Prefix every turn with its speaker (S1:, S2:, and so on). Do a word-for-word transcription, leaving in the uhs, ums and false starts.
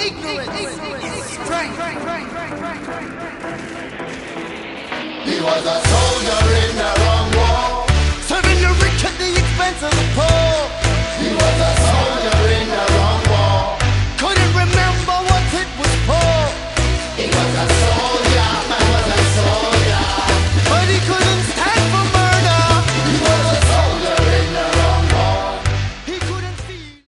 S1: ignorance is strength.
S2: He was a soldier in the wrong war,
S1: Serving the rich at the expense of the poor.